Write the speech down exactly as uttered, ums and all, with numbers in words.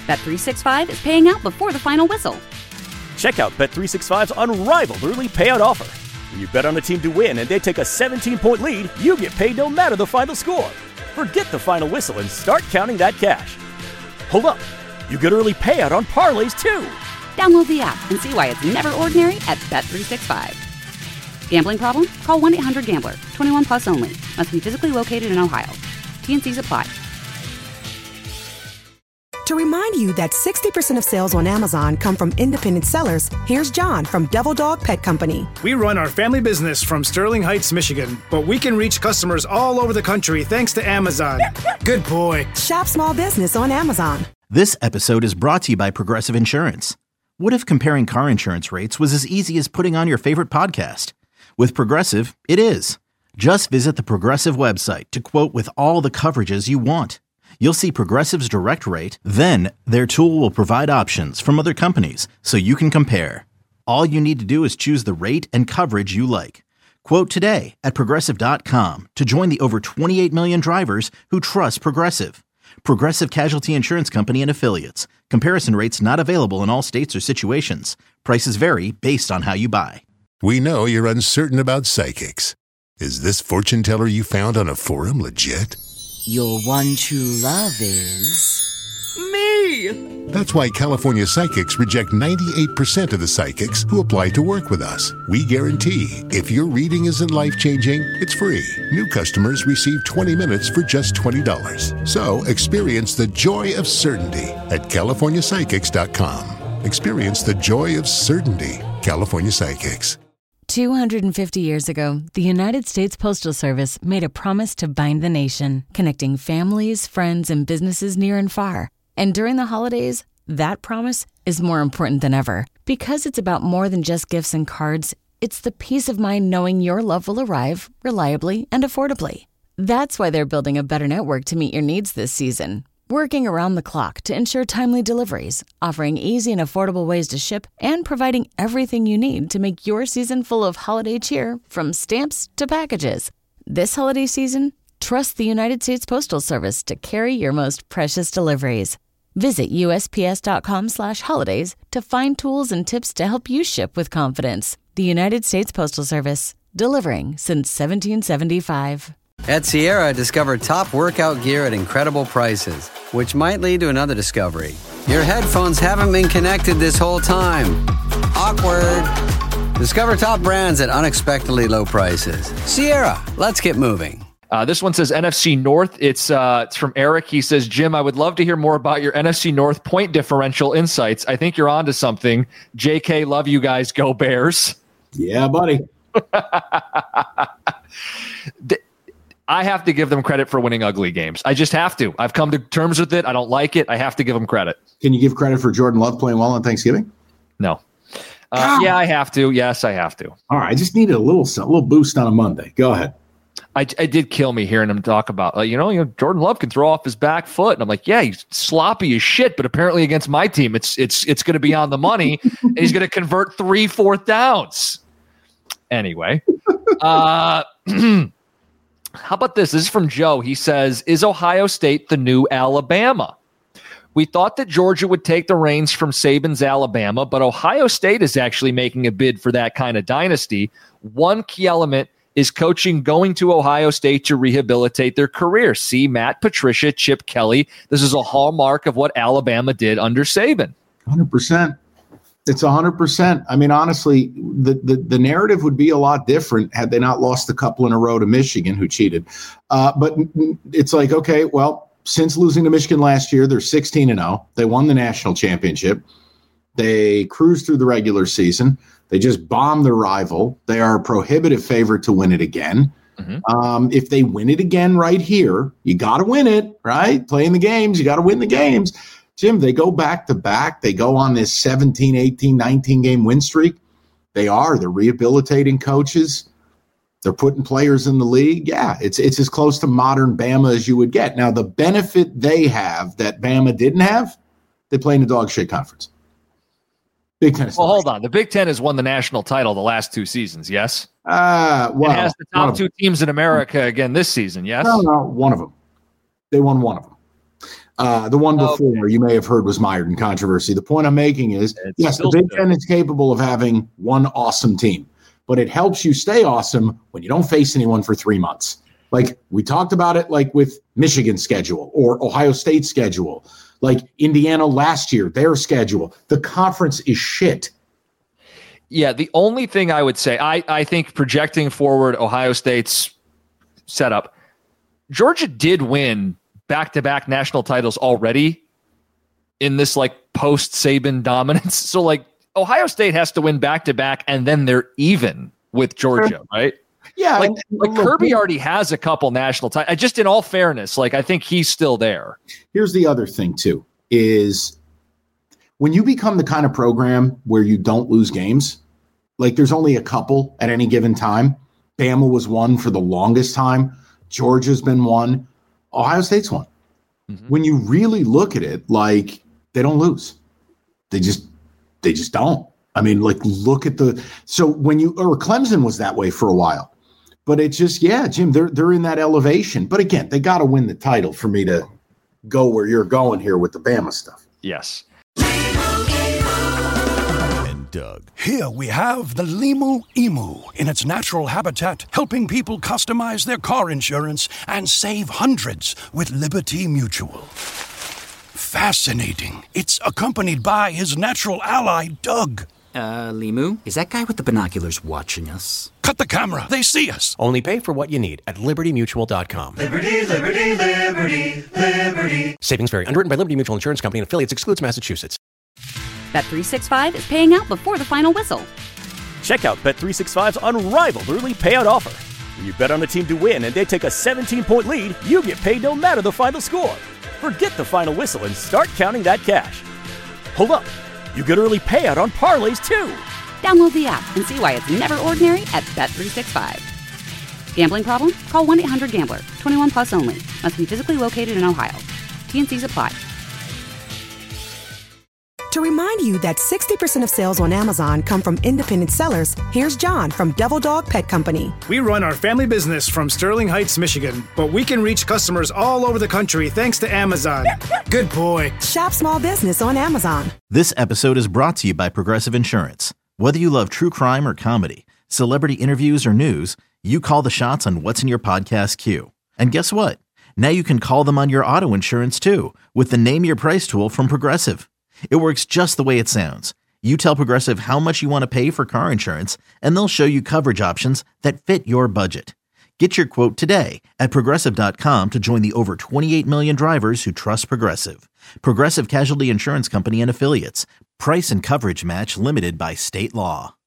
Bet three sixty-five is paying out before the final whistle. Check out Bet three sixty-five's unrivaled early payout offer. When you bet on a team to win and they take a seventeen-point lead, you get paid no matter the final score. Forget the final whistle and start counting that cash. Hold up. You get early payout on parlays, too. Download the app and see why it's never ordinary at Bet three sixty-five. Gambling problem? Call one eight hundred gambler. twenty-one plus only. Must be physically located in Ohio. T N Cs apply. To remind you that sixty percent of sales on Amazon come from independent sellers, here's John from Devil Dog Pet Company. We run our family business from Sterling Heights, Michigan, but we can reach customers all over the country thanks to Amazon. Good boy. Shop small business on Amazon. This episode is brought to you by Progressive Insurance. What if comparing car insurance rates was as easy as putting on your favorite podcast? With Progressive, it is. Just visit the Progressive website to quote with all the coverages you want. You'll see Progressive's direct rate, then their tool will provide options from other companies so you can compare. All you need to do is choose the rate and coverage you like. Quote today at Progressive dot com to join the over twenty-eight million drivers who trust Progressive. Progressive Casualty Insurance Company and Affiliates. Comparison rates not available in all states or situations. Prices vary based on how you buy. We know you're uncertain about psychics. Is this fortune teller you found on a forum legit? Your one true love is... me! That's why California Psychics reject ninety-eight percent of the psychics who apply to work with us. We guarantee if your reading isn't life-changing, it's free. New customers receive twenty minutes for just twenty dollars. So experience the joy of certainty at California Psychics dot com. Experience the joy of certainty. California Psychics. two hundred fifty years ago, the United States Postal Service made a promise to bind the nation, connecting families, friends, and businesses near and far. And during the holidays, that promise is more important than ever. Because it's about more than just gifts and cards, it's the peace of mind knowing your love will arrive reliably and affordably. That's why they're building a better network to meet your needs this season. Working around the clock to ensure timely deliveries, offering easy and affordable ways to ship, and providing everything you need to make your season full of holiday cheer, from stamps to packages. This holiday season, trust the United States Postal Service to carry your most precious deliveries. Visit U S P S dot com slash holidays to find tools and tips to help you ship with confidence. The United States Postal Service, delivering since seventeen seventy-five. At Sierra, discover top workout gear at incredible prices, which might lead to another discovery. Your headphones haven't been connected this whole time. Awkward. Discover top brands at unexpectedly low prices. Sierra, let's get moving. Uh, this one says N F C North. It's uh, it's from Eric. He says, Jim, I would love to hear more about your N F C North point differential insights. I think you're onto something. J K, love you guys. Go Bears. Yeah, buddy. the, I have to give them credit for winning ugly games. I just have to. I've come to terms with it. I don't like it. I have to give them credit. Can you give credit for Jordan Love playing well on Thanksgiving? No. Uh, yeah, I have to. Yes, I have to. All right. I just needed a little a little boost on a Monday. Go ahead. I, I did kill me hearing him talk about, uh, you know, you know, Jordan Love can throw off his back foot. And I'm like, yeah, he's sloppy as shit. But apparently against my team, it's it's it's going to be on the money. And he's going to convert three fourth downs. Anyway. uh How about this? This is from Joe. He says, is Ohio State the new Alabama? We thought that Georgia would take the reins from Saban's Alabama, but Ohio State is actually making a bid for that kind of dynasty. One key element is coaching going to Ohio State to rehabilitate their career. See Matt Patricia, Chip Kelly. This is a hallmark of what Alabama did under Saban. one hundred percent. It's one hundred percent. I mean, honestly, the, the, the narrative would be a lot different had they not lost a couple in a row to Michigan, who cheated. Uh, but it's like, okay, well, since losing to Michigan last year, they're sixteen and oh. They won the national championship. They cruised through the regular season. They just bombed their rival. They are a prohibitive favorite to win it again. Mm-hmm. Um, if they win it again right here, you got to win it, right? Playing the games, you got to win the games. Jim, they go back to back. They go on this seventeen, eighteen, nineteen game win streak. They are. They're rehabilitating coaches. They're putting players in the league. Yeah, it's it's as close to modern Bama as you would get. Now, the benefit they have that Bama didn't have, they play in a dog shit conference. Big Ten. Well, hold on. The Big Ten has won the national title the last two seasons, yes? Uh, well, it has the top two teams in America again this season, yes? No, no, one of them. They won one of them. Uh, the one before Okay. you may have heard was mired in controversy. The point I'm making is, It's yes, the still Big good. Ten is capable of having one awesome team, but it helps you stay awesome when you don't face anyone for three months. Like we talked about it, like with Michigan's schedule or Ohio State's schedule, like Indiana last year, their schedule. The conference is shit. Yeah, the only thing I would say, I, I think projecting forward Ohio State's setup, Georgia did win back-to-back national titles already in this like post-Saban dominance. So like Ohio State has to win back-to-back and then they're even with Georgia, right? Yeah. Like, and- like look, Kirby already has a couple national titles. Just in all fairness, like I think he's still there. Here's the other thing too, is when you become the kind of program where you don't lose games, like there's only a couple at any given time. Bama was one for the longest time. Georgia's been one. Ohio State's one. Mm-hmm. When you really look at it, like they don't lose. They just, they just don't. I mean, like look at the, so when you, or Clemson was that way for a while, but it's just, yeah, Jim, they're, they're in that elevation. But again, they got to win the title for me to go where you're going here with the Bama stuff. Yes. And Doug. Here we have the Limu Emu in its natural habitat, helping people customize their car insurance and save hundreds with Liberty Mutual. Fascinating. It's accompanied by his natural ally, Doug. Uh, Limu, is that guy with the binoculars watching us? Cut the camera. They see us. Only pay for what you need at liberty mutual dot com. Liberty, liberty, liberty, liberty. Savings vary. Underwritten by Liberty Mutual Insurance Company and affiliates. Excludes Massachusetts. Bet three sixty-five is paying out before the final whistle. Check out Bet three sixty-five's unrivaled early payout offer. When you bet on a team to win and they take a seventeen-point lead, you get paid no matter the final score. Forget the final whistle and start counting that cash. Hold up. You get early payout on parlays, too. Download the app and see why it's never ordinary at Bet three sixty-five. Gambling problem? Call one eight hundred gambler. twenty-one plus only. Must be physically located in Ohio. T N Cs apply. To remind you that sixty percent of sales on Amazon come from independent sellers, here's John from Devil Dog Pet Company. We run our family business from Sterling Heights, Michigan, but we can reach customers all over the country thanks to Amazon. Good boy. Shop small business on Amazon. This episode is brought to you by Progressive Insurance. Whether you love true crime or comedy, celebrity interviews or news, you call the shots on what's in your podcast queue. And guess what? Now you can call them on your auto insurance too with the Name Your Price tool from Progressive. It works just the way it sounds. You tell Progressive how much you want to pay for car insurance, and they'll show you coverage options that fit your budget. Get your quote today at progressive dot com to join the over twenty-eight million drivers who trust Progressive. Progressive Casualty Insurance Company and Affiliates. Price and coverage match limited by state law.